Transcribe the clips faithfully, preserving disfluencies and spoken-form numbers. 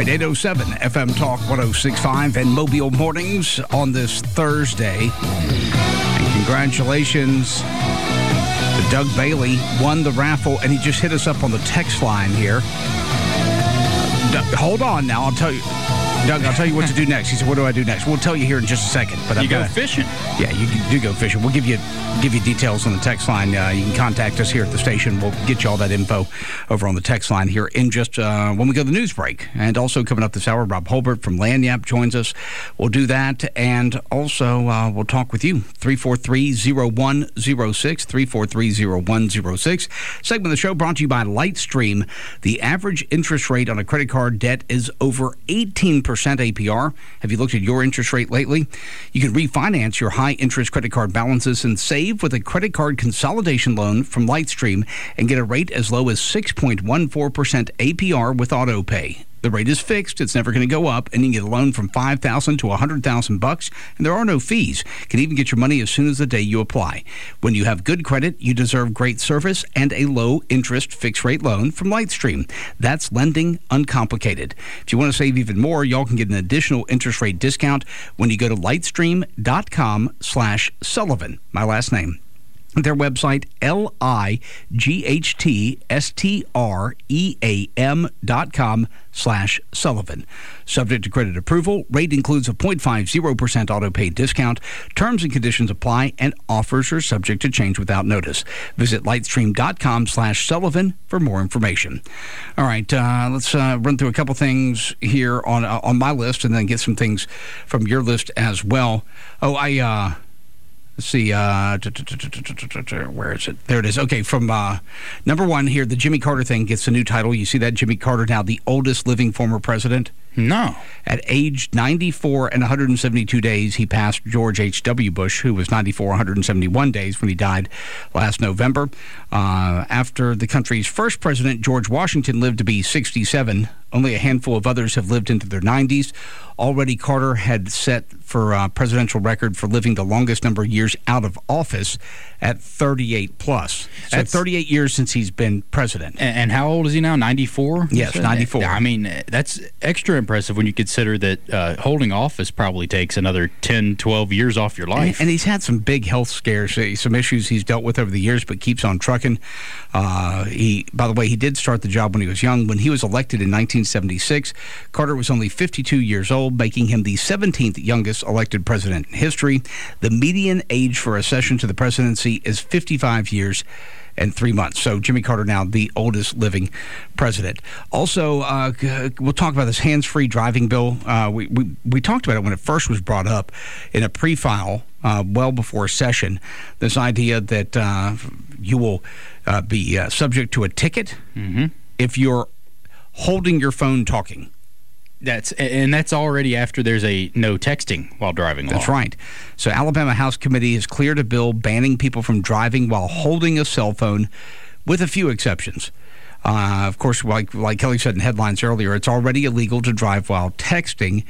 right, eight oh seven F M Talk one oh six point five and Mobile Mornings on this Thursday. And congratulations to Doug Bailey, won the raffle, and he just hit us up on the text line here. Doug, hold on now, I'll tell you. Doug, I'll tell you what to do next. He said, what do I do next? We'll tell you here in just a second. But you I'm go gonna, fishing. Yeah, you do go fishing. We'll give you give you details on the text line. Uh, you can contact us here at the station. We'll get you all that info over on the text line here in just uh, when we go to the news break. And also coming up this hour, Rob Holbert from Lanyap joins us. We'll do that. And also uh, we'll talk with you. three four three, oh one oh six, three four three, oh one oh six. Segment of the show brought to you by Lightstream. The average interest rate on a credit card debt is over eighteen percent A P R. Have you looked at your interest rate lately? You can refinance your high-interest credit card balances and save with a credit card consolidation loan from Lightstream and get a rate as low as six point one four percent A P R with AutoPay. The rate is fixed. It's never going to go up, and you can get a loan from five thousand dollars to one hundred thousand dollars, and there are no fees. You can even get your money as soon as the day you apply. When you have good credit, you deserve great service and a low-interest fixed-rate loan from Lightstream. That's lending uncomplicated. If you want to save even more, y'all can get an additional interest rate discount when you go to lightstream.com slash Sullivan, my last name. Their website, L I G H T S T R E A M dot com slash Sullivan. Subject to credit approval, rate includes a zero point five zero percent auto pay discount. Terms and conditions apply, and offers are subject to change without notice. Visit lightstream.com slash Sullivan for more information. All right, uh, let's uh, run through a couple things here on, uh, on my list and then get some things from your list as well. Oh, I... Uh, Let's see, uh, where is it? There it is. Okay, from uh, number one here, the Jimmy Carter thing gets a new title. You see that? Jimmy Carter now the oldest living former president? No. At age ninety-four and one hundred seventy-two days, he passed George H W. Bush, who was ninety-four, one hundred seventy-one days when he died last November. Uh, after the country's first president, George Washington, lived to be sixty-seven. Only a handful of others have lived into their nineties. Already, Carter had set for uh, presidential record for living the longest number of years out of office at thirty-eight plus. So That's, thirty-eight years since he's been president. And, and how old is he now? ninety-four? Yes, ninety-four. I mean, that's extra impressive when you consider that uh, holding office probably takes another ten, twelve years off your life. And, and he's had some big health scares, some issues he's dealt with over the years, but keeps on trucking. Uh, he, by the way, he did start the job when he was young. When he was elected in nineteen seventy-six, Carter was only fifty-two years old, making him the seventeenth youngest elected president in history. The median age for accession to the presidency is fifty-five years and three months. So Jimmy Carter now the oldest living president. Also, uh, we'll talk about this hands-free driving bill. Uh, we, we we talked about it when it first was brought up in a pre-file uh, well before session. This idea that uh, you will uh, be uh, subject to a ticket mm-hmm. if you're holding your phone talking. That's and that's already after there's a no texting while driving law. That's right. So Alabama House Committee has cleared a bill banning people from driving while holding a cell phone, with a few exceptions. Uh, of course, like like Kelly said in headlines earlier, it's already illegal to drive while texting.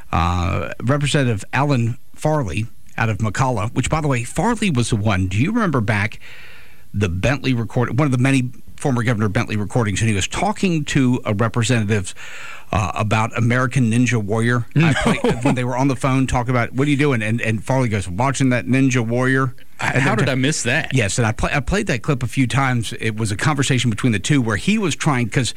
Uh, Representative Alan Farley out of McCalla, which, by the way, Farley was the one. Do you remember back the Bentley recording, one of the many former Governor Bentley recordings, and he was talking to a representative uh, about American Ninja Warrior. No. I played, when they were on the phone talking about, what are you doing? And, and Farley goes, watching that Ninja Warrior. And How did I miss that? Yes, and I, play, I played that clip a few times. It was a conversation between the two where he was trying, because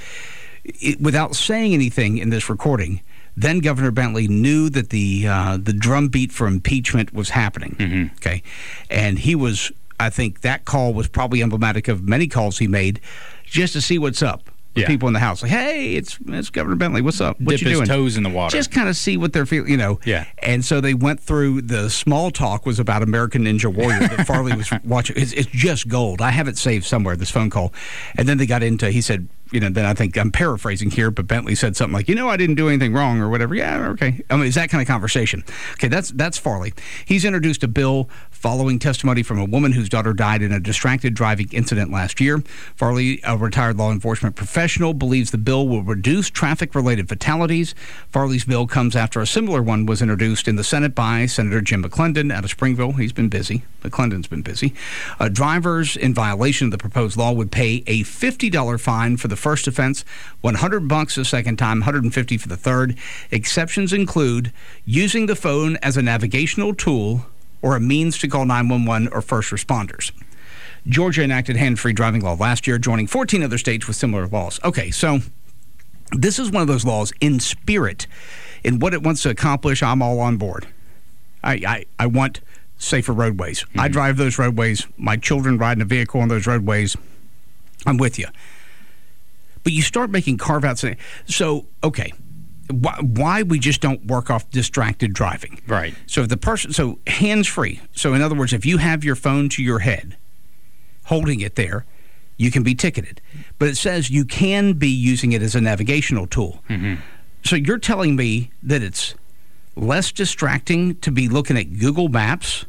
without saying anything in this recording, then Governor Bentley knew that the uh, the drumbeat for impeachment was happening. Mm-hmm. Okay, and he was, I think that call was probably emblematic of many calls he made just to see what's up with yeah. people in the House. Like, hey, it's it's Governor Bentley. What's up? What Dip you doing? his toes in the water. Just kind of see what they're feeling, you know. Yeah. And so they went through, the small talk was about American Ninja Warrior that Farley was watching. It's, it's just gold. I have it saved somewhere, this phone call. And then they got into, he said, you know, then I think I'm paraphrasing here, but Bentley said something like, you know, I didn't do anything wrong or whatever. Yeah, okay. I mean, it's that kind of conversation. Okay, that's that's Farley. He's introduced a bill following testimony from a woman whose daughter died in a distracted driving incident last year. Farley, a retired law enforcement professional, believes the bill will reduce traffic-related fatalities. Farley's bill comes after a similar one was introduced in the Senate by Senator Jim McClendon out of Springville. He's been busy. McClendon's been busy. Uh, drivers in violation of the proposed law would pay a fifty dollars fine for the first offense, one hundred bucks the second time, one hundred fifty for the third. Exceptions include using the phone as a navigational tool or a means to call nine one one or first responders. Georgia enacted hand-free driving law last year, joining fourteen other states with similar laws. Okay, so this is one of those laws in spirit. In what it wants to accomplish, I'm all on board. I, I, I want safer roadways. Mm-hmm. I drive those roadways. My children ride in a vehicle on those roadways. I'm with you. But you start making carve-outs. So, okay, why, why we just don't work off distracted driving. Right. So if the person, so hands-free. So in other words, if you have your phone to your head, holding it there, you can be ticketed. But it says you can be using it as a navigational tool. Mm-hmm. So you're telling me that it's less distracting to be looking at Google Maps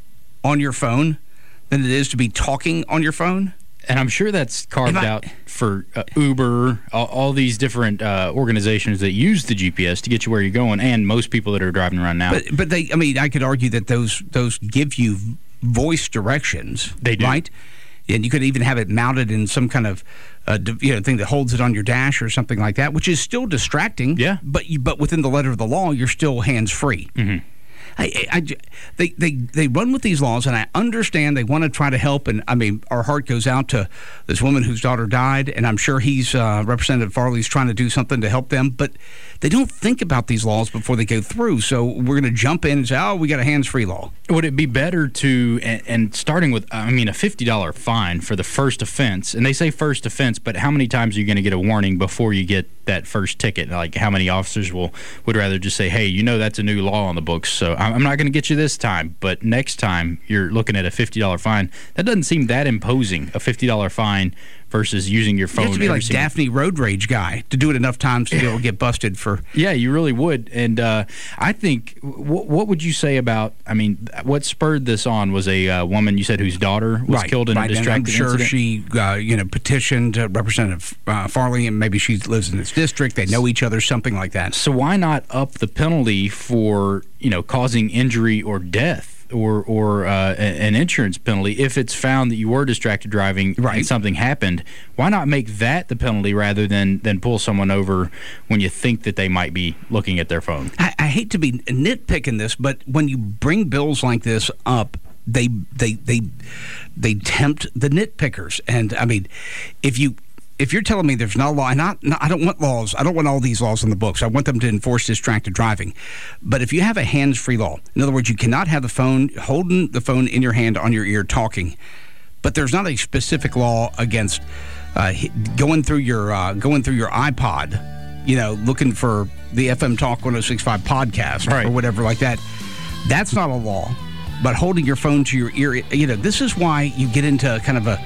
on your phone than it is to be talking on your phone? And I'm sure that's carved I, out for uh, Uber, all, all these different uh, organizations that use the G P S to get you where you're going, and most people that are driving around now. But, but they, I mean, I could argue that those those give you voice directions. They do. Right? And you could even have it mounted in some kind of uh, you know thing that holds it on your dash or something like that, which is still distracting. Yeah. But you, but within the letter of the law, you're still hands free. Mm-hmm. I, I, I, they, they, they run with these laws, and I understand they want to try to help. And I mean, our heart goes out to this woman whose daughter died, and I'm sure he's uh, Representative Farley's trying to do something to help them. But they don't think about these laws before they go through. So we're going to jump in and say, "Oh, we got a hands-free law." Would it be better to, and, and starting with, I mean, a fifty dollars fine for the first offense? And they say first offense, but how many times are you going to get a warning before you get that first ticket? Like, how many officers will would rather just say, "Hey, you know that's a new law on the books, so I'm not going to get you this time, but next time you're looking at a fifty dollars fine." That doesn't seem that imposing, a fifty dollars fine versus using your phone. You have to be like single... Daphne Road Rage guy to do it enough times to be able to get busted for. Yeah, you really would. And uh, I think, w- what would you say about, I mean, what spurred this on was a uh, woman, you said, whose daughter was right, killed in right. a distracted and I'm sure incident? she, uh, you know, petitioned uh, Representative uh, Farley, and maybe she lives in this district. They know each other, something like that. So why not up the penalty for, you know, causing injury or death? Or, or uh, an insurance penalty if it's found that you were distracted driving right. and something happened. Why not make that the penalty rather than, than pull someone over when you think that they might be looking at their phone? I, I hate to be nitpicking this, but when you bring bills like this up, they they they they tempt the nitpickers. And I mean, if you if you're telling me there's not a law, and not, not, I don't want laws. I don't want all these laws in the books. I want them to enforce distracted driving. But if you have a hands-free law, in other words, you cannot have the phone, holding the phone in your hand on your ear talking, but there's not a specific law against uh, going through your uh, going through your iPod, you know, looking for the F M Talk one oh six point five podcast right. or whatever like that. That's not a law. But holding your phone to your ear, you know, this is why you get into kind of a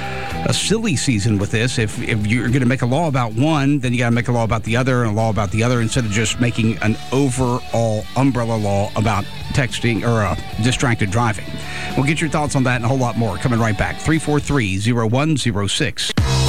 a silly season with this. If if you're going to make a law about one, then you got to make a law about the other and a law about the other instead of just making an overall umbrella law about texting or uh, distracted driving. We'll get your thoughts on that and a whole lot more coming right back. three four three, oh one oh six.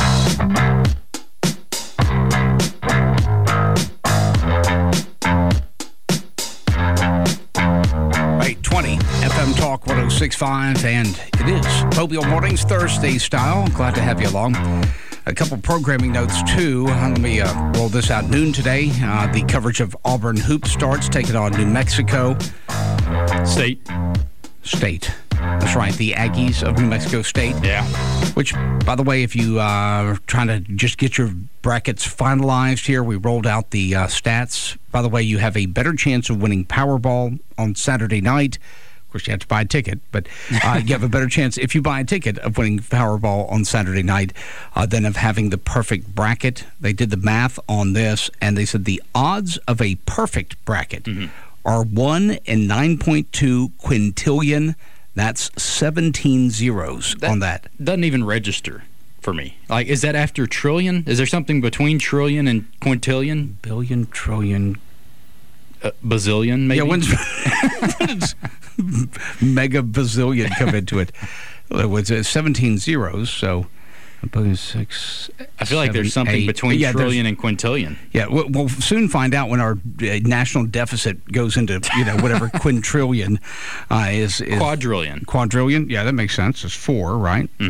eight twenty F M Talk one oh six point five, and it is Mobile Mornings Thursday style. Glad to have you along. A couple programming notes, too. Uh, let me uh, roll this out. Noon today, uh, the coverage of Auburn Hoop starts, taking on New Mexico State. State. That's right, the Aggies of New Mexico State. Yeah. Which, by the way, if you uh, are trying to just get your brackets finalized here, we rolled out the uh, stats. By the way, you have a better chance of winning Powerball on Saturday night. Of course, you have to buy a ticket, but uh, you have a better chance if you buy a ticket of winning Powerball on Saturday night uh, than of having the perfect bracket. They did the math on this, and they said the odds of a perfect bracket mm-hmm. are one in nine point two quintillion. That's seventeen zeros that on that. Doesn't even register for me. Like, is that after trillion? Is there something between trillion and quintillion? Billion, trillion, uh, bazillion, maybe? Yeah, when's, when's mega bazillion come into it? It was uh, seventeen zeros, so six. I feel like seven, there's something eight. between yeah, trillion and quintillion. Yeah, we'll, we'll soon find out when our uh, national deficit goes into, you know, whatever quintillion uh, is, is. Quadrillion. Quadrillion? Yeah, that makes sense. It's four, right? Mm-hmm.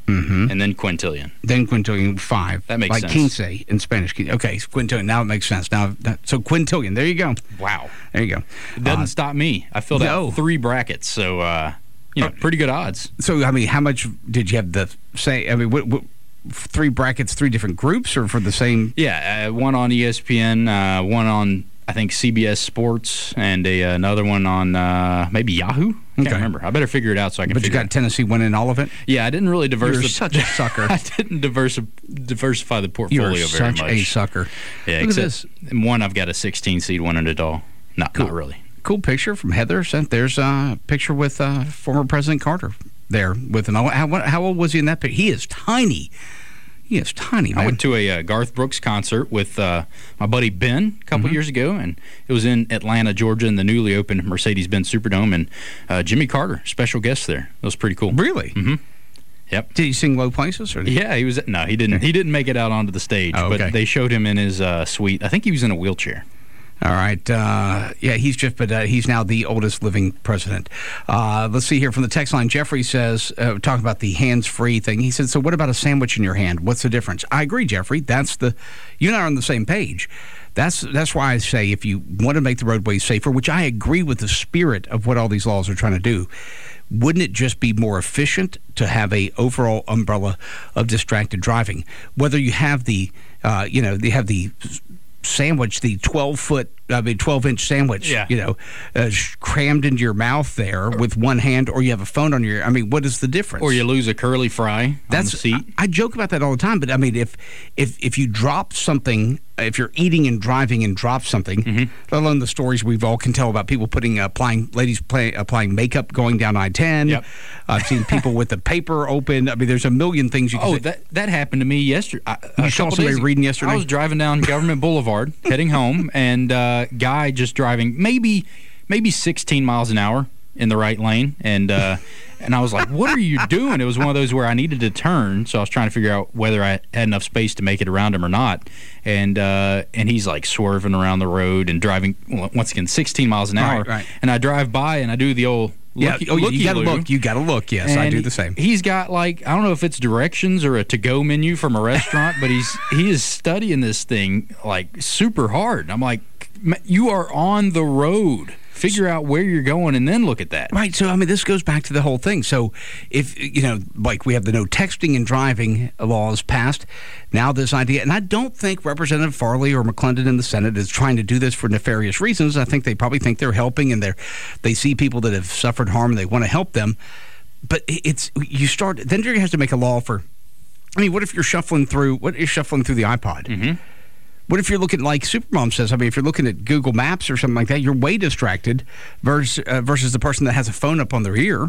Mm-hmm. and then quintillion. Then quintillion, five. That makes like sense. quince in Spanish. Okay, so quintillion. Now it makes sense. Now, that, so quintillion. There you go. Wow. There you go. It doesn't Uh, stop me. I filled no. out three brackets, so uh, you know, pretty good odds. So, I mean, how much did you have the say? I mean, what, what, three brackets, three different groups, or for the same? Yeah, uh, one on E S P N, uh, one on I think C B S Sports, and a, another one on uh, maybe Yahoo. Can't Okay. remember. I better figure it out so I can. But you figure got it. Tennessee winning all of it. Yeah, I didn't really diversify. You're such a sucker. I didn't diversi- diversify the portfolio You're very such much. a sucker. Yeah, Look at except one I've got a sixteen seed winning it all. Not Cool. not really. Cool picture from Heather. Sent there's a picture with uh, former President Carter there with an. How, how old was he in that picture? He is tiny. He is tiny, man. I went to a uh, Garth Brooks concert with uh, my buddy Ben a couple Mhm. years ago, and it was in Atlanta, Georgia, in the newly opened Mercedes-Benz Superdome, and uh, Jimmy Carter, special guest there. It was pretty cool. Really? Mm-hmm. Yep. Did he sing Low Places? Or Yeah, he was. No, he didn't. He didn't make it out onto the stage, Oh, okay. but they showed him in his uh, suite. I think he was in a wheelchair. All right. Uh, yeah, he's just, but uh, he's now the oldest living president. Uh, let's see here from the text line. Jeffrey says, uh, talking about the hands-free thing. He said, so what about a sandwich in your hand? What's the difference? I agree, Jeffrey. That's the, you and I are on the same page. That's that's why I say if you want to make the roadways safer, which I agree with the spirit of what all these laws are trying to do, wouldn't it just be more efficient to have a overall umbrella of distracted driving? Whether you have the, uh, you know, you have the sandwich, the twelve foot, I mean, twelve inch sandwich, Yeah. you know, uh, crammed into your mouth there with one hand, or you have a phone on your, I mean, what is the difference? Or you lose a curly fry That's, on the seat. I, I joke about that all the time, but I mean, if if if you drop something, if you're eating and driving and drop something, Mm-hmm. let alone the stories we've all can tell about people putting uh, applying ladies play, applying makeup going down I ten. Yep. I've seen people with the paper open. I mean, there's a million things you can Oh, say. that that happened to me yesterday. I, You a saw couple somebody days ago. reading yesterday? I was driving down Government Boulevard, heading home, and uh, guy just driving maybe maybe sixteen miles an hour in the right lane, and uh, and I was like, "What are you doing?" It was one of those where I needed to turn, so I was trying to figure out whether I had enough space to make it around him or not. And uh, and he's like swerving around the road and driving well, once again sixteen miles an hour. Right, right. And I drive by and I do the old yeah, looky, oh, you got to looky-loo. look. You got to look. Yes, I And do the same. He's got like I don't know if it's directions or a to-go menu from a restaurant, but he's he is studying this thing like super hard. I'm like, you are on the road. Figure out where you're going and then look at that. Right. So, I mean, this goes back to the whole thing. So, if, you know, like we have the no texting and driving laws passed, now this idea, and I don't think Representative Farley or McClendon in the Senate is trying to do this for nefarious reasons. I think they probably think they're helping and they're, they see people that have suffered harm and they want to help them. But it's, you start, then you're going to have to make a law for, I mean, what if you're shuffling through, what is shuffling through the iPod? Mm-hmm. What if you're looking, like Supermom says, I mean, if you're looking at Google Maps or something like that, you're way distracted versus, uh, versus the person that has a phone up on their ear.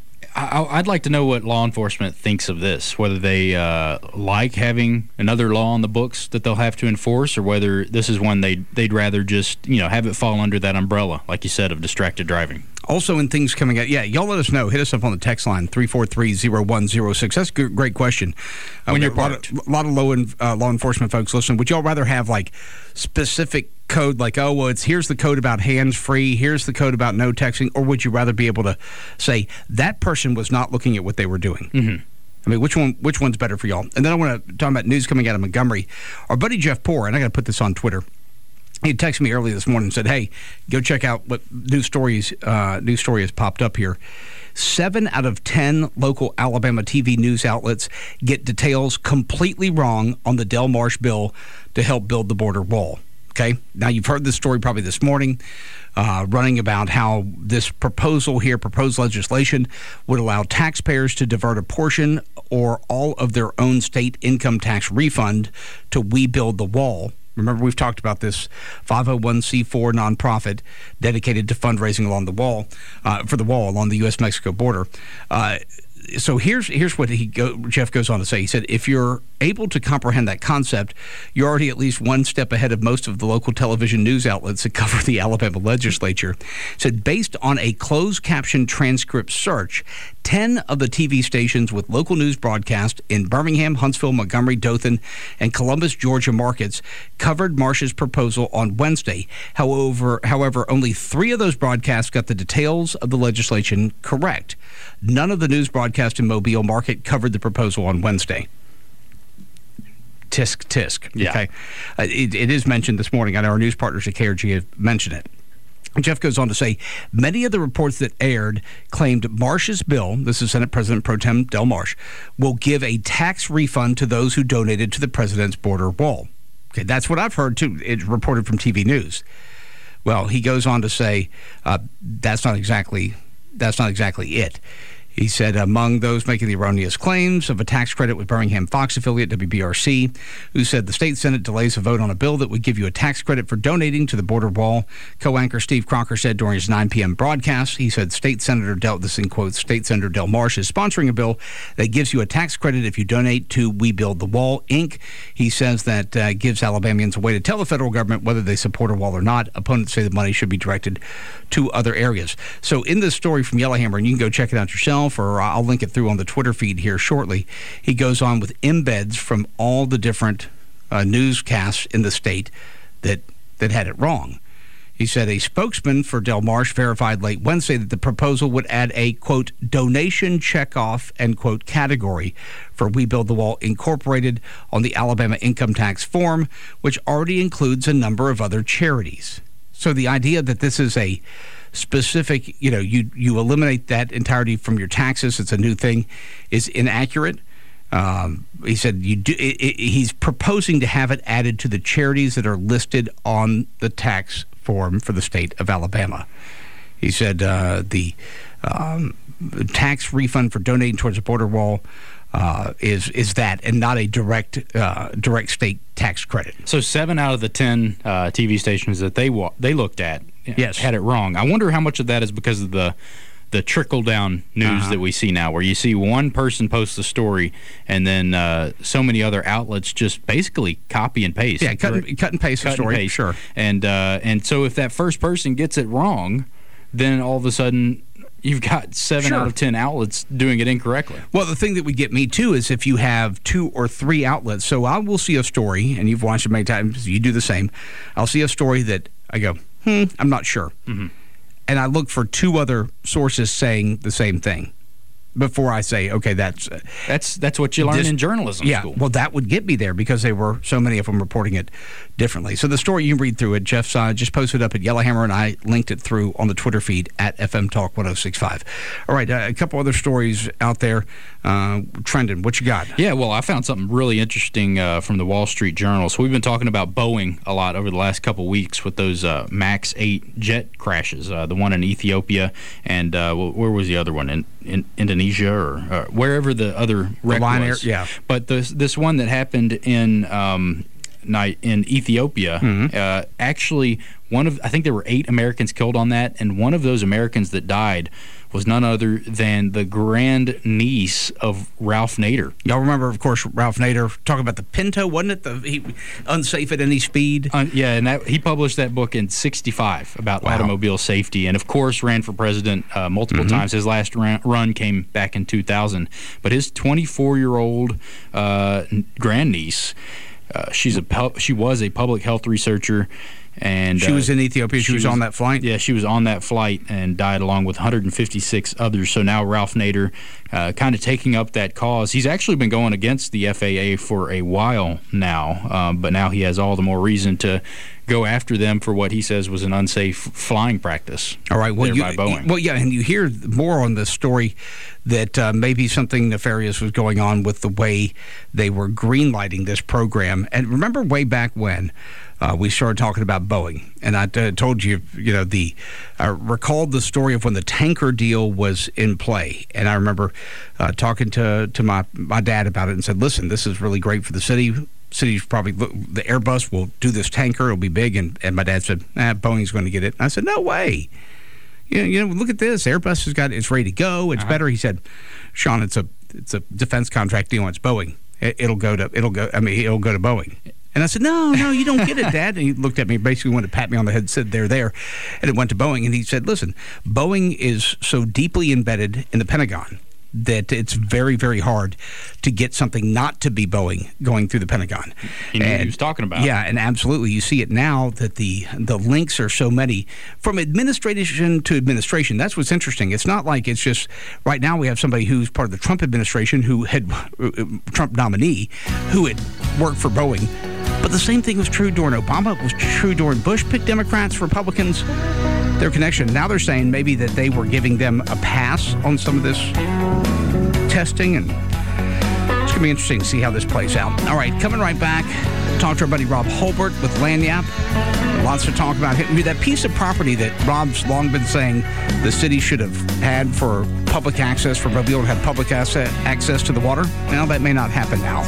I, I'd like to know what law enforcement thinks of this, whether they uh, like having another law on the books that they'll have to enforce, or whether this is one they'd, they'd rather just, you know, have it fall under that umbrella, like you said, of distracted driving. Also, in things coming out, yeah, y'all let us know. Hit us up on the text line, three four three, zero one zero six. That's a good, great question. Uh, When we you're got a lot parked. of, a lot of low in, uh, law enforcement folks listening. Would y'all rather have, like, specific code, like, oh, well, it's here's the code about hands-free, here's the code about no texting, or would you rather be able to say, that person was not looking at what they were doing? Mm-hmm. I mean, which one? Which one's better for y'all? And then I want to talk about news coming out of Montgomery. Our buddy Jeff Poor, and I got to put this on Twitter. He texted me early this morning and said, hey, go check out what news stories uh, news story has popped up here. Seven out of ten local Alabama T V news outlets get details completely wrong on the Del Marsh bill to help build the border wall. Okay? Now, you've heard this story probably this morning, uh, running about how this proposal here, proposed legislation, would allow taxpayers to divert a portion or all of their own state income tax refund to We Build the Wall. Remember, we've talked about this five oh one c four nonprofit dedicated to fundraising along the wall, uh, for the wall along the U S Mexico border. Uh, so here's here's what he go, Jeff goes on to say. He said, if you're able to comprehend that concept, you're already at least one step ahead of most of the local television news outlets that cover the Alabama legislature. He said, based on a closed caption transcript search, ten of the T V stations with local news broadcast in Birmingham, Huntsville, Montgomery, Dothan, and Columbus, Georgia markets covered Marsh's proposal on Wednesday. However, however, only three of those broadcasts got the details of the legislation correct. None of the news broadcast in Mobile market covered the proposal on Wednesday. Tisk, tisk. Yeah. Okay. Uh, it, it is mentioned this morning. I know our news partners at K R G have mentioned it. Jeff goes on to say, many of the reports that aired claimed Marsh's bill, this is Senate President Pro Tem Del Marsh, will give a tax refund to those who donated to the president's border wall. Okay, that's what I've heard, too. It's reported from T V News. Well, he goes on to say uh, that's not exactly that's not exactly it. He said among those making the erroneous claims of a tax credit with Birmingham Fox affiliate W B R C, who said the state Senate delays a vote on a bill that would give you a tax credit for donating to the border wall. Co-anchor Steve Crocker said during his nine p.m. broadcast, he said State Senator Del, this in quotes, State Senator Del Marsh is sponsoring a bill that gives you a tax credit if you donate to We Build the Wall, Incorporated. He says that uh, gives Alabamians a way to tell the federal government whether they support a wall or not. Opponents say the money should be directed to other areas. So in this story from Yellowhammer, and you can go check it out yourself, or I'll link it through on the Twitter feed here shortly, he goes on with embeds from all the different uh, newscasts in the state that that had it wrong. He said a spokesman for Del Marsh verified late Wednesday that the proposal would add a, quote, donation checkoff, end quote, category for We Build the Wall Incorporated on the Alabama income tax form, which already includes a number of other charities. So the idea that this is a specific, you know, you, you eliminate that entirety from your taxes, it's a new thing, is inaccurate. Um, he said you do, it, it, he's proposing to have it added to the charities that are listed on the tax form for the state of Alabama. He said uh, the um, tax refund for donating towards a border wall uh, is is that, and not a direct uh, direct state tax credit. So seven out of the ten uh, T V stations that they wa- they looked at, yes, had it wrong. I wonder how much of that is because of the the trickle-down news uh-huh. that we see now, where you see one person post the story and then uh, so many other outlets just basically copy and paste. Yeah, cut and, cut and paste cut the story, paste. Sure. And, uh, and so if that first person gets it wrong, then all of a sudden you've got seven sure. out of ten outlets doing it incorrectly. Well, the thing that would get me, too, is if you have two or three outlets. So I will see a story, and you've watched it many times, you do the same. I'll see a story that I go, hmm, I'm not sure. Mm-hmm. And I look for two other sources saying the same thing before I say, okay, that's... Uh, that's that's what you learn this, in journalism yeah, school. Well, that would get me there because there were so many of them reporting it differently. So the story, you can read through it. Jeff uh, just posted up at Yellowhammer, and I linked it through on the Twitter feed at F M Talk one oh six point five. All right, uh, a couple other stories out there uh, trending. What you got? Yeah, well, I found something really interesting uh, from the Wall Street Journal. So we've been talking about Boeing a lot over the last couple weeks with those uh, MAX eight jet crashes, uh, the one in Ethiopia, and uh, where was the other one? In, in Indonesia or uh, wherever the other wreck the line was. Air, yeah. But this this one that happened in um, in Ethiopia, mm-hmm. uh, actually one of I think there were eight Americans killed on that, and one of those Americans that died was none other than the grandniece of Ralph Nader. Y'all remember, of course, Ralph Nader talking about the Pinto, wasn't it? The he, unsafe at any speed. Uh, yeah, and that, he published that book in sixty-five about wow. automobile safety, and of course ran for president uh, multiple mm-hmm. times. His last run, run came back in two thousand, but his twenty-four-year-old uh, grandniece, uh, she's a pu- she was a public health researcher. And she uh, was in Ethiopia. She, she was, was on that flight? Yeah, she was on that flight and died along with one hundred fifty-six others. So now Ralph Nader uh, kind of taking up that cause. He's actually been going against the F A A for a while now, um, but now he has all the more reason to go after them for what he says was an unsafe flying practice. All right. Well, you, by Boeing. Well, yeah, and you hear more on this story that uh, maybe something nefarious was going on with the way they were greenlighting this program. And remember way back when Uh, we started talking about Boeing, and I uh, told you, you know, the I recalled the story of when the tanker deal was in play, and I remember uh, talking to to my my dad about it and said, "Listen, this is really great for the city. City's probably the Airbus will do this tanker; it'll be big." And, and my dad said, "Ah, Boeing's going to get it." And I said, "No way! You know, you know, look at this. Airbus has got it's ready to go. It's uh-huh. better." He said, "Sean, it's a it's a defense contract deal. And it's Boeing. It, it'll go to it'll go. I mean, it'll go to Boeing." And I said, no, no, you don't get it, Dad. And he looked at me, basically wanted to pat me on the head and said, there, there. And it went to Boeing. And he said, listen, Boeing is so deeply embedded in the Pentagon that it's very, very hard to get something not to be Boeing going through the Pentagon. He knew and, what he was talking about. Yeah, and absolutely. You see it now that the the links are so many from administration to administration. That's what's interesting. It's not like it's just right now we have somebody who's part of the Trump administration who had uh, Trump nominee who had worked for Boeing. But the same thing was true during Obama. It was true during Bush. Picked Democrats, Republicans, their connection. Now they're saying maybe that they were giving them a pass on some of this testing, and it's going to be interesting to see how this plays out. All right, coming right back, talk to our buddy Rob Hulbert with Lagniappe. Lots to talk about. That piece of property that Rob's long been saying the city should have had for public access, for Mobile to have public asset, access to the water. Well, that may not happen now.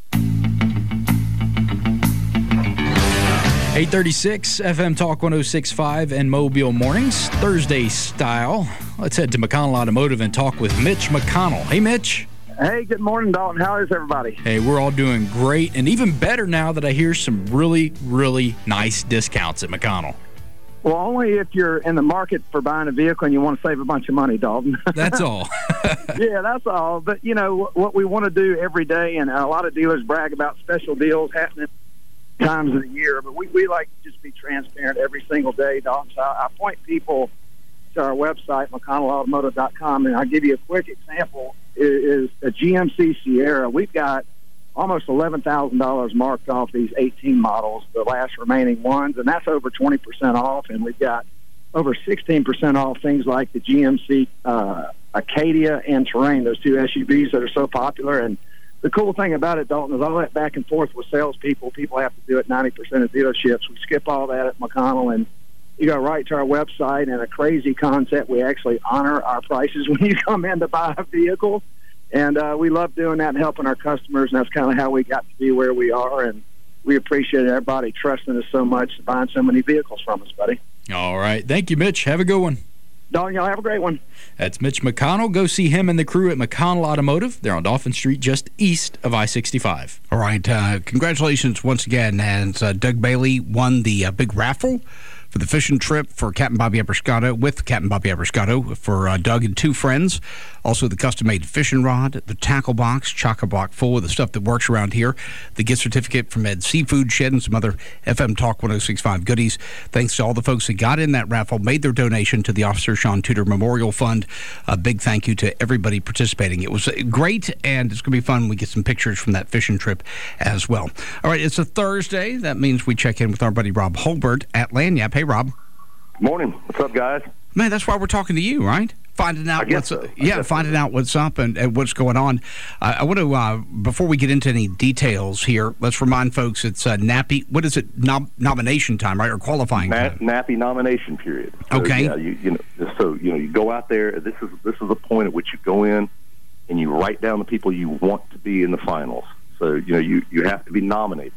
eight thirty-six F M Talk one oh six point five and Mobile Mornings, Thursday style. Let's head to McConnell Automotive and talk with Mitch McConnell. Hey, Mitch. Hey, good morning, Dalton. How is everybody? Hey, we're all doing great, and even better now that I hear some really, really nice discounts at McConnell. Well, only if you're in the market for buying a vehicle and you want to save a bunch of money, Dalton. That's all. Yeah, that's all. But, you know, what we want to do every day, and a lot of dealers brag about special deals happening times of the year, but we, we like to just be transparent every single day, Dalton. So I, I point people to our website, McConnell Automotive dot com, and I'll give you a quick example. Is, is a G M C Sierra. We've got almost eleven thousand dollars marked off these eighteen models, the last remaining ones, and that's over twenty percent off, and we've got over sixteen percent off things like the G M C uh, Acadia and Terrain, those two S U Vs that are so popular. And the cool thing about it, Dalton, is all that back and forth with salespeople, people have to do it ninety percent of dealerships. We skip all that at McConnell, and you go right to our website, and a crazy concept. We actually honor our prices when you come in to buy a vehicle, and uh, we love doing that and helping our customers, and that's kind of how we got to be where we are, and we appreciate everybody trusting us so much, buying so many vehicles from us, buddy. All right. Thank you, Mitch. Have a good one. Dalton, y'all have a great one. That's Mitch McConnell. Go see him and the crew at McConnell Automotive. They're on Dolphin Street, just east of I sixty-five. All right. Uh, congratulations once again. And uh, Doug Bailey won the uh, big raffle for the fishing trip for Captain Bobby Eberscato, with Captain Bobby Eberscato, for uh, Doug and two friends. Also, the custom-made fishing rod, the tackle box, chock-a-block full of the stuff that works around here, the gift certificate from Ed Seafood Shed, and some other F M Talk one oh six point five goodies. Thanks to all the folks that got in that raffle, made their donation to the Officer Sean Tudor Memorial Fund. A big thank you to everybody participating. It was great, and it's going to be fun. We get some pictures from that fishing trip as well. All right, it's a Thursday. That means we check in with our buddy Rob Hulbert at Lagniappe. Hey, Rob. Morning. What's up, guys? Man, that's why we're talking to you, right? Finding out what's so. yeah, finding so. out what's up and, and what's going on. Uh, I want to uh, before we get into any details here, let's remind folks it's uh, NAPI. What is it? Nom- nomination time, right, or qualifying Na- time? NAPI nomination period. So, okay. Yeah, you, you know, so you know, you go out there. This is this is the point at which you go in and you write down the people you want to be in the finals. So you know, you, you have to be nominated.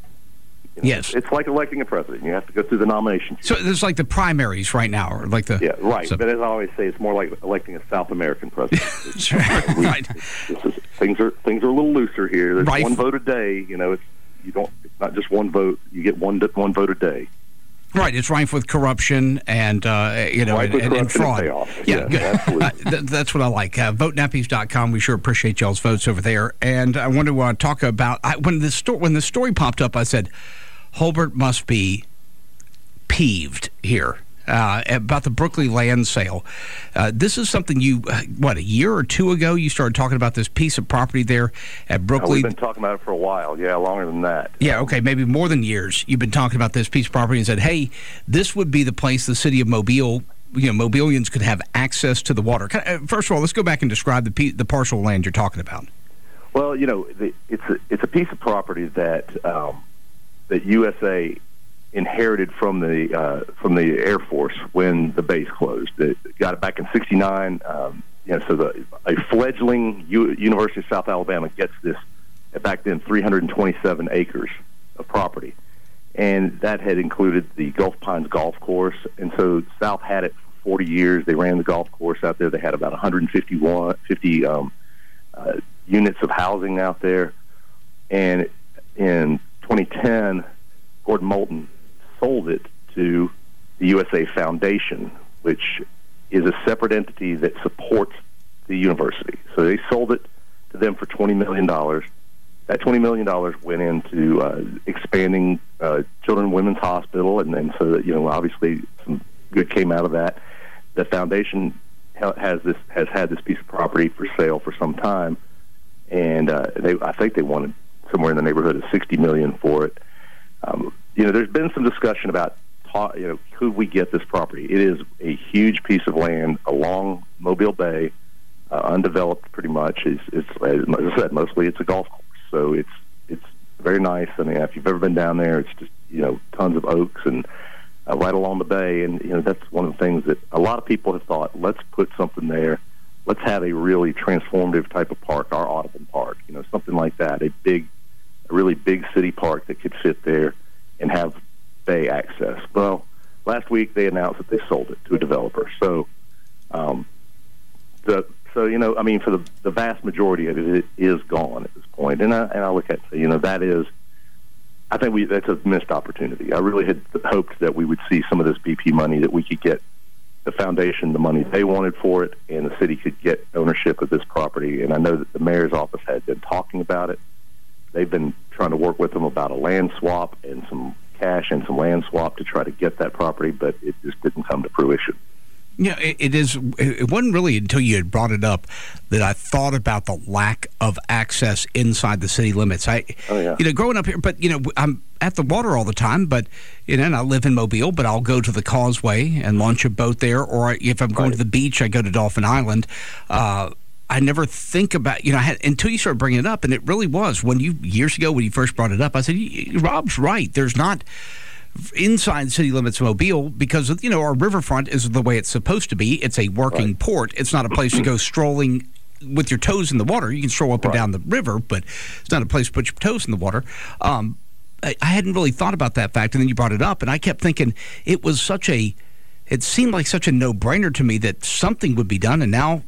You know, yes. It's like electing a president. You have to go through the nomination. So it's like the primaries right now, or like the... Yeah, right. So, but as I always say, it's more like electing a South American president. That's right. we, right. This is, things are things are a little looser here. There's right. one vote a day. You know, it's you don't. It's not just one vote. You get one one vote a day. Right, it's rife with corruption and uh, you know rife and, and, and fraud. And yeah, yeah, good. Absolutely. Uh, th- that's what I like. Uh, vote nappies dot com. We sure appreciate y'all's votes over there. And I want to uh, talk about I, when the sto- when the story popped up. I said, Hulbert must be peeved here uh, about the Brooklyn land sale. Uh, this is something you, uh, what, a year or two ago, you started talking about this piece of property there at Brooklyn. Oh, we've been talking about it for a while. Yeah, longer than that. Yeah, okay, maybe more than years. You've been talking about this piece of property and said, hey, this would be the place the city of Mobile, you know, Mobilians could have access to the water. First of all, let's go back and describe the piece, the parcel of land you're talking about. Well, you know, the, it's a, it's a piece of property that um, that U S A inherited from the uh, from the Air Force when the base closed. It got it back in sixty-nine. Um, you know, so the, a fledgling U- University of South Alabama gets this back then three hundred twenty-seven acres of property, and that had included the Gulf Pines golf course. And so South had it for forty years. They ran the golf course out there. They had about one hundred fifty-one, fifty um, uh, units of housing out there, and in twenty ten, Gordon Moulton sold it to the U S A Foundation, which is a separate entity that supports the university. So they sold it to them for twenty million dollars. That twenty million dollars went into uh, expanding uh, Children and Women's Hospital, and, and so that, you know, obviously some good came out of that. The foundation has this has had this piece of property for sale for some time, and uh, they I think they wanted somewhere in the neighborhood of sixty million dollars for it. Um, you know, there's been some discussion about, you know, could we get this property? It is a huge piece of land along Mobile Bay, uh, undeveloped pretty much. It's, it's, as I said, mostly it's a golf course. So it's it's very nice. I mean, if you've ever been down there, it's just, you know, tons of oaks and uh, right along the bay. And, you know, that's one of the things that a lot of people have thought, let's put something there. Let's have a really transformative type of park, our Audubon Park, you know, something like that, a big, a really big city park that could fit there and have bay access. Well, last week they announced that they sold it to a developer. So, um, the So, you know, I mean, for the, the vast majority of it, it is gone at this point. And I, and I look at, you know, that is, I think we that's a missed opportunity. I really had hoped that we would see some of this B P money, that we could get the foundation the money they wanted for it, and the city could get ownership of this property. And I know that the mayor's office had been talking about it. They've been trying to work with them about a land swap and some cash and some land swap to try to get that property, but it just didn't come to fruition. Yeah, it, it is. It wasn't really until you had brought it up that I thought about the lack of access inside the city limits. I, oh, yeah. you know, growing up here, but you know, I'm at the water all the time. But you know, and I live in Mobile, but I'll go to the Causeway and launch a boat there. Or if I'm going right. to the beach, I go to Dolphin Island. Uh, I never think about, you know, I had, until you started bringing it up, and it really was when you years ago when you first brought it up. I said, Rob's right. There's not inside city limits of Mobile, because, you know, our riverfront is the way it's supposed to be. It's a working right. port. It's not a place to go strolling with your toes in the water. You can stroll up right. and down the river, but it's not a place to put your toes in the water. Um, I, I hadn't really thought about that fact, and then you brought it up, and I kept thinking it was such a, it seemed like such a no-brainer to me that something would be done, and now,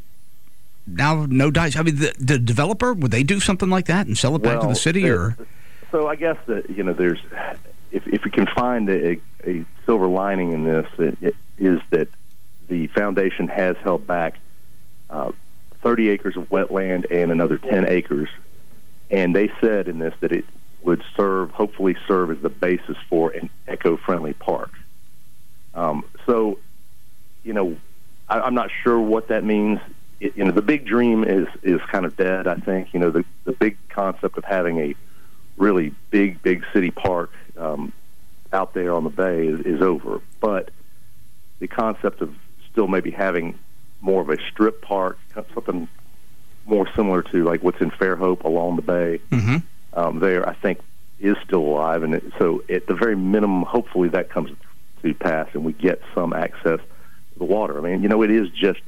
now no dice. I mean, the, the developer, would they do something like that and sell it back well, to the city, or? So I guess that, you know, there's, if if we can find a, a silver lining in this, it, it is that the foundation has held back uh, thirty acres of wetland and another ten acres, and they said in this that it would serve, hopefully serve as the basis for an eco-friendly park. Um, so, you know, I, I'm not sure what that means. It, you know, the big dream is is kind of dead, I think. You know, the the big concept of having a really big, big city park um, out there on the bay is, is over. But the concept of still maybe having more of a strip park, something more similar to like what's in Fairhope along the bay, mm-hmm. um, there, I think, is still alive. And it, so at the very minimum, hopefully that comes to pass and we get some access to the water. I mean, you know, it is just,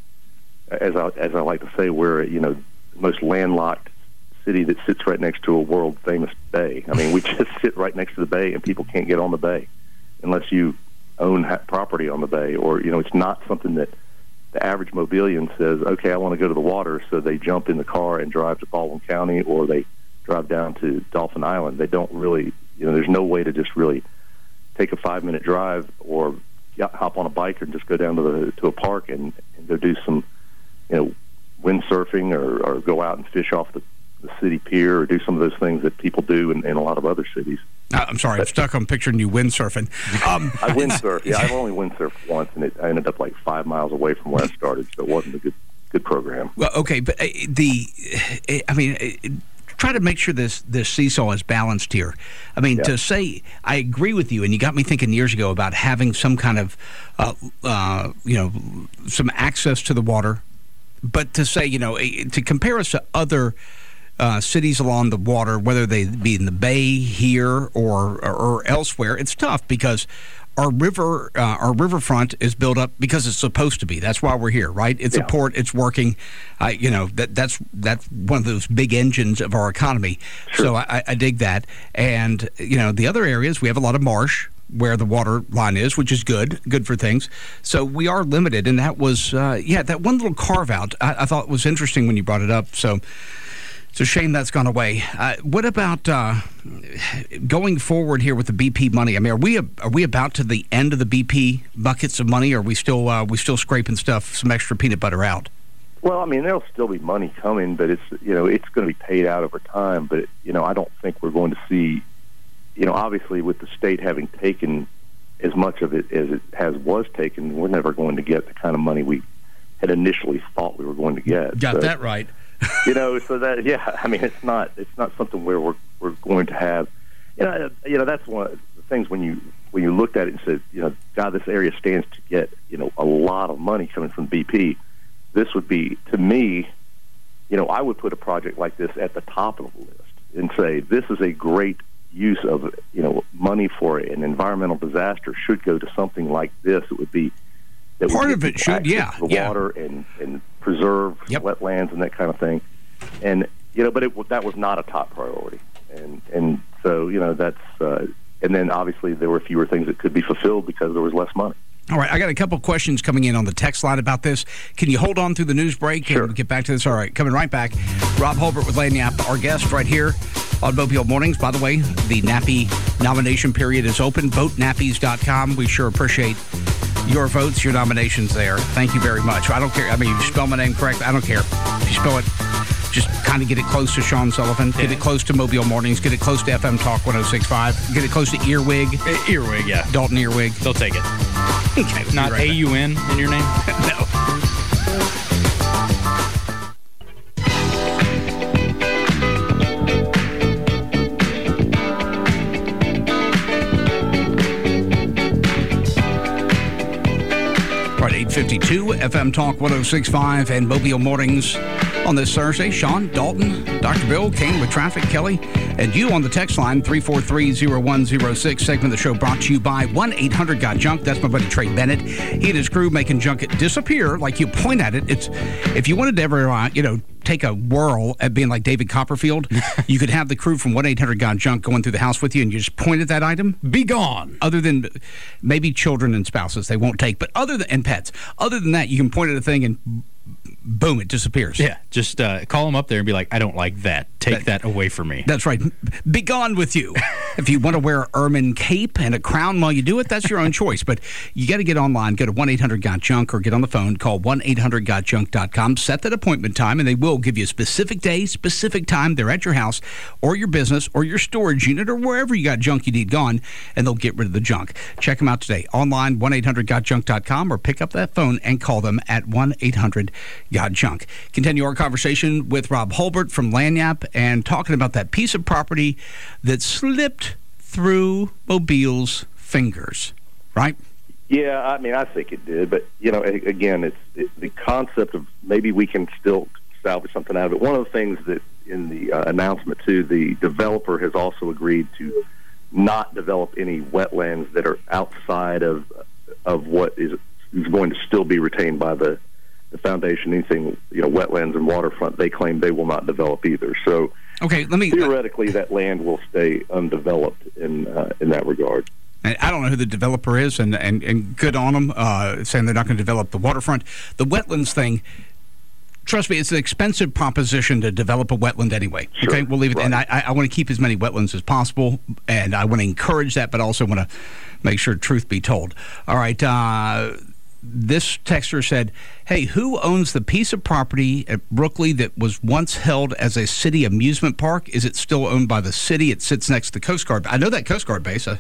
as I, as I like to say, we're, you know, the most landlocked city that sits right next to a world-famous bay. I mean, we just sit right next to the bay, and people can't get on the bay unless you own ha- property on the bay, or, you know, it's not something that the average Mobilian says, okay, I want to go to the water, so they jump in the car and drive to Baldwin County, or they drive down to Dolphin Island. They don't really, you know, there's no way to just really take a five-minute drive or hop on a bike and just go down to the to a park and, and go do some, you know, windsurfing, or, or go out and fish off the the city pier, or do some of those things that people do in, in a lot of other cities. Uh, I'm sorry, but, I'm stuck on picturing you windsurfing. Um, I windsurfed. Yeah, I've only windsurfed once, and it, I ended up like five miles away from where I started, so it wasn't a good good program. Well, okay, but uh, the, uh, I mean, uh, try to make sure this this seesaw is balanced here. I mean, yeah. to say, I agree with you, and you got me thinking years ago about having some kind of, uh, uh, you know, some access to the water, but to say, you know, to compare us to other Uh, cities along the water, whether they be in the bay here or or, or elsewhere, it's tough because our river uh, our riverfront is built up because it's supposed to be. That's why we're here, right? It's yeah. a port. It's working. Uh, you know that that's that's one of those big engines of our economy. Sure. So I, I dig that. And you know the other areas, we have a lot of marsh where the water line is, which is good, good for things. So we are limited, and that was uh, yeah that one little carve out I, I thought was interesting when you brought it up. So. It's a shame that's gone away. Uh, what about uh, going forward here with the B P money? I mean, are we are we about to the end of the B P buckets of money? Or are we still uh, we still scraping stuff, some extra peanut butter out? Well, I mean, there'll still be money coming, but it's, you know, it's going to be paid out over time. But, you know, I don't think we're going to see, you know, obviously with the state having taken as much of it as it has was taken, we're never going to get the kind of money we had initially thought we were going to get. Got so, that right. you know, so that, yeah, I mean, it's not, it's not something where we're, we're going to have, you know, you know, that's one of the things when you, when you looked at it and said, you know, God, this area stands to get, you know, a lot of money coming from B P. This would be, to me, you know, I would put a project like this at the top of the list and say, this is a great use of, you know, money for an environmental disaster should go to something like this. It would be, that part would of it should, yeah. The yeah. water and, and preserve yep. wetlands and that kind of thing. And, you know, but it, that was not a top priority. And, and so, you know, that's, uh, and then obviously there were fewer things that could be fulfilled because there was less money. All right, I got a couple questions coming in on the text line about this. Can you hold on through the news break sure. and get back to this? All right, coming right back. Rob Hulbert with Lagniappe, our guest right here on Mobile Mornings. By the way, the Nappy nomination period is open. vote nappies dot com. We sure appreciate your votes, your nominations there. Thank you very much. I don't care. I mean, you spell my name correct. I don't care. If you spell it, just kind of get it close to Sean Sullivan. Get yeah. it close to Mobile Mornings. Get it close to F M Talk one oh six point five. Get it close to Earwig. Earwig, yeah. Dalton Earwig. They'll take it. Okay, we'll Not right A U N in your name? No. Right, eight fifty-two, F M Talk one oh six point five and Mobile Mornings on this Thursday. Sean, Dalton, Doctor Bill, Kane with traffic, Kelly, and you on the text line, three four three, oh one oh six. Segment of the show brought to you by one eight hundred got junk. That's my buddy Trey Bennett. He and his crew making junk disappear. Like you point at it, it's if you wanted to ever, uh, you know, take a whirl at being like David Copperfield, you could have the crew from one eight hundred got junk going through the house with you and you just point at that item. Be gone. Other than maybe children and spouses they won't take, but other than, and pets. Other than that, you can point at a thing and boom, it disappears. Yeah, just uh, call them up there and be like, I don't like that. Take that, that away from me. That's right. Be gone with you. If you want to wear an ermine cape and a crown while you do it, that's your own choice. But you got to get online. Go to one eight hundred got junk or get on the phone. Call one eight hundred got junk dot com. Set that appointment time, and they will give you a specific day, specific time. They're at your house or your business or your storage unit or wherever you got junk you need gone, and they'll get rid of the junk. Check them out today. Online, one eight hundred got junk dot com, or pick up that phone and call them at one eight hundred got junk. Continue our conversation with Rob Hulbert from Lagniappe and talking about that piece of property that slipped through Mobile's fingers, right? Yeah, I mean, I think it did. But, you know, again, it's it, the concept of maybe we can still salvage something out of it. One of the things that in the uh, announcement, too, the developer has also agreed to not develop any wetlands that are outside of of what is, is going to still be retained by the the foundation. Anything, you know, wetlands and waterfront, they claim they will not develop either. So okay, let me theoretically uh, that land will stay undeveloped in uh, in that regard. And I don't know who the developer is, and and, and good on them, uh, saying they're not going to develop the waterfront. The wetlands thing, trust me, it's an expensive proposition to develop a wetland anyway. Sure, okay, we'll leave it. right. And I, I want to keep as many wetlands as possible, and I want to encourage that, but also want to make sure truth be told. All right, uh, this texter said, hey, who owns the piece of property at Brookley that was once held as a city amusement park? Is it still owned by the city? It sits next to the Coast Guard. I know that Coast Guard base. I,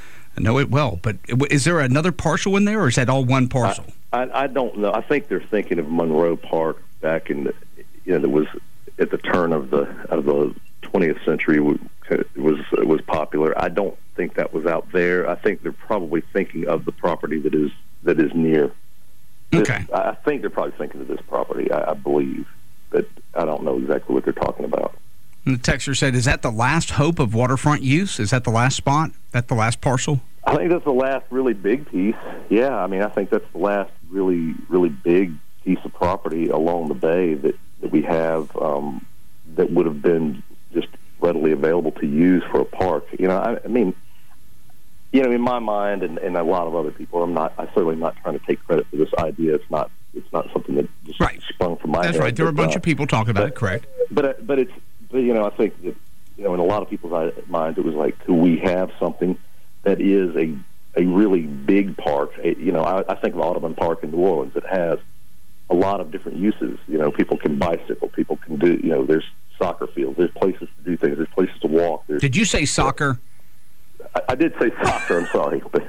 I know it well. But is there another parcel in there, or is that all one parcel? I, I, I don't know. I think they're thinking of Monroe Park back in the, you know, that was at the turn of the of the twentieth century. It was it was popular. I don't think that was out there. I think they're probably thinking of the property that is that is near. This, okay. I think they're probably thinking of this property, I, I believe, but I don't know exactly what they're talking about. And the texter said, is that the last hope of waterfront use? Is that the last spot? Is that the last parcel? I think that's the last really big piece. Yeah, I mean, I think that's the last really, really big piece of property along the bay that, that we have um, that would have been just readily available to use for a park. You know, I, I mean, you know, in my mind, and, and a lot of other people, I'm not. I'm certainly not trying to take credit for this idea. It's not. It's not something that just right. sprung from my That's head. right. There were a bunch uh, of people talking about but, it. Correct. But but it's. But, you know, I think that, you know, in a lot of people's minds, it was like, could we have something that is a a really big park? A, you know, I, I think of Audubon Park in New Orleans. It has a lot of different uses. You know, people can bicycle, people can do, you know, there's soccer fields, there's places to do things, there's places to walk. There's, Did you say soccer? I, I did say soccer, I'm sorry. But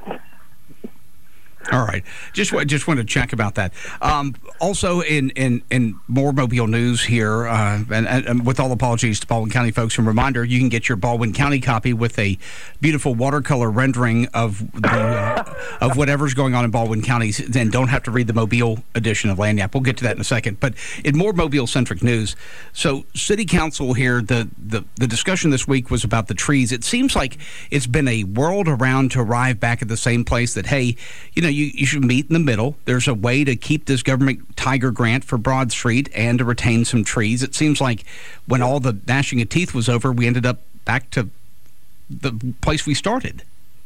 all right. Just just want to check about that. Um, also, in, in, in more Mobile news here, uh, and, and with all apologies to Baldwin County folks, and reminder, you can get your Baldwin County copy with a beautiful watercolor rendering of the, uh, of whatever's going on in Baldwin County, and don't have to read the Mobile edition of Lagniappe. We'll get to that in a second. But in more Mobile-centric news, so City Council here, the, the, the discussion this week was about the trees. It seems like it's been a world around to arrive back at the same place that, hey, you know, You, you should meet in the middle. There's a way to keep this government Tiger grant for Broad Street and to retain some trees. It seems like when all the gnashing of teeth was over, we ended up back to the place we started.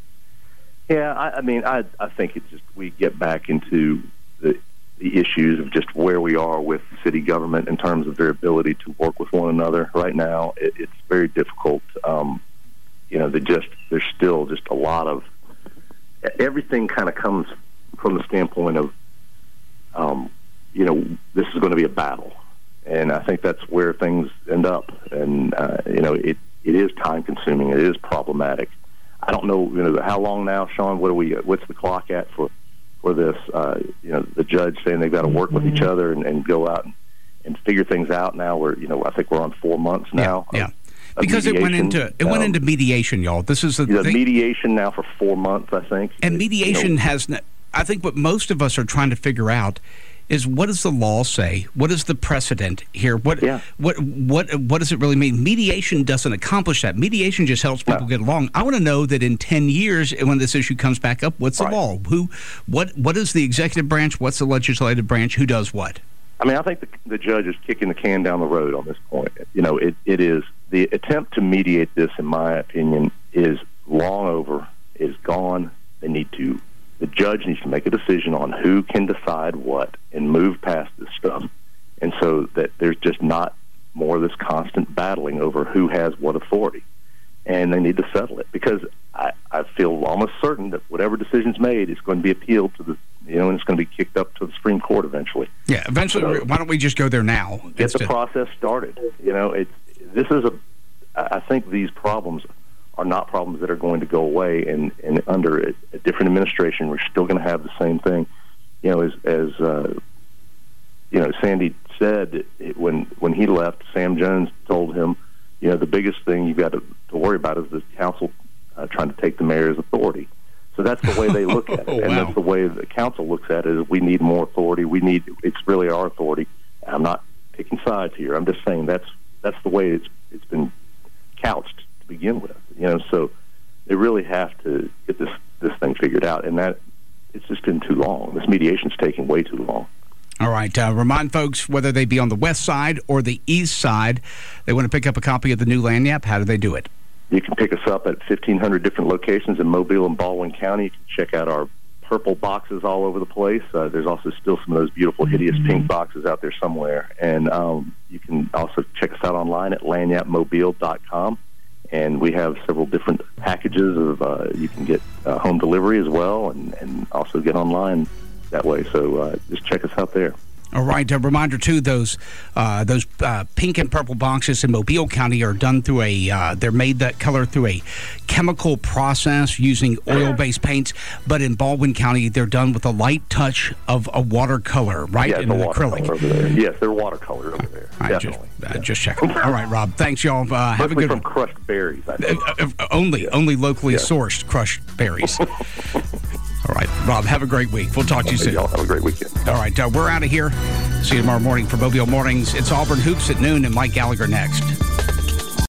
Yeah, I, I mean, I I think it's just we get back into the the issues of just where we are with city government in terms of their ability to work with one another. Right now, it, it's very difficult. Um, you know, they just there's still just a lot of everything kind of comes from the standpoint of, um, you know, this is going to be a battle, and I think that's where things end up. And uh, you know, it it is time consuming. It is problematic. I don't know, you know, how long now, Sean. What are we? What's the clock at for for this? Uh, you know, the judge saying they've got to work with each other and, and go out and, and figure things out. Now we're, you know, I think we're on four months now. Yeah. yeah. Because it went into it went um, into mediation, y'all. This is the you know, thing. mediation now for four months, I think. And mediation you know, has, I think, what most of us are trying to figure out is what does the law say? What is the precedent here? What yeah. what what what does it really mean? Mediation doesn't accomplish that. Mediation just helps people no. get along. I want to know that in ten years, when this issue comes back up, what's right. the law? Who, what what is the executive branch? What's the legislative branch? Who does what? I mean, I think the, the judge is kicking the can down the road on this point. You know, it, it is the attempt to mediate this, in my opinion, is long over, is gone. They need to, the judge needs to make a decision on who can decide what and move past this stuff. And so that there's just not more of this constant battling over who has what authority. And they need to settle it, because I, I feel almost certain that whatever decision's made is going to be appealed to the, you know, and it's going to be kicked up to the Supreme Court eventually. Yeah, eventually. So, why don't we just go there now? Get the process started. You know, it's this is a. I think these problems are not problems that are going to go away, and, and under a, a different administration, we're still going to have the same thing. You know, as as uh, you know, Sandy said it, when when he left, Sam Jones told him, you know, the biggest thing you've got to, to worry about is the council uh, trying to take the mayor's authority. So that's the way they look at it, oh, and wow. that's the way the council looks at it. Is we need more authority. We need it's really our authority. I'm not picking sides here. I'm just saying that's that's the way it's it's been couched to begin with. You know, so they really have to get this this thing figured out, and that it's just been too long. This mediation's taking way too long. All right. Uh, remind folks, whether they be on the west side or the east side, they want to pick up a copy of the new Lagniappe. How do they do it? You can pick us up at fifteen hundred different locations in Mobile and Baldwin County. You can check out our purple boxes all over the place. Uh, there's also still some of those beautiful, hideous pink boxes out there somewhere. And um, you can also check us out online at lagniappe mobile dot com. And we have several different packages of, uh, you can get uh, home delivery as well, and, and also get online that way. So uh, just check us out there. All right. A reminder, too, those uh, those uh, pink and purple boxes in Mobile County are done through a, uh, they're made that color through a chemical process using oil-based paints. But in Baldwin County, they're done with a light touch of a watercolor, right? Yeah, in an acrylic. Over there. Yes, they're watercolor over there. All right, Definitely. Just, uh, yeah. just checking. All right, Rob. Thanks, y'all. Uh, have a good from one. crushed berries. I think. Uh, uh, only, yeah. only locally yeah. sourced crushed berries. All right, Rob, have a great week. We'll talk to you soon. Y'all have a great weekend. All right, uh, we're out of here. See you tomorrow morning for Mobile Mornings. It's Auburn Hoops at noon and Mike Gallagher next.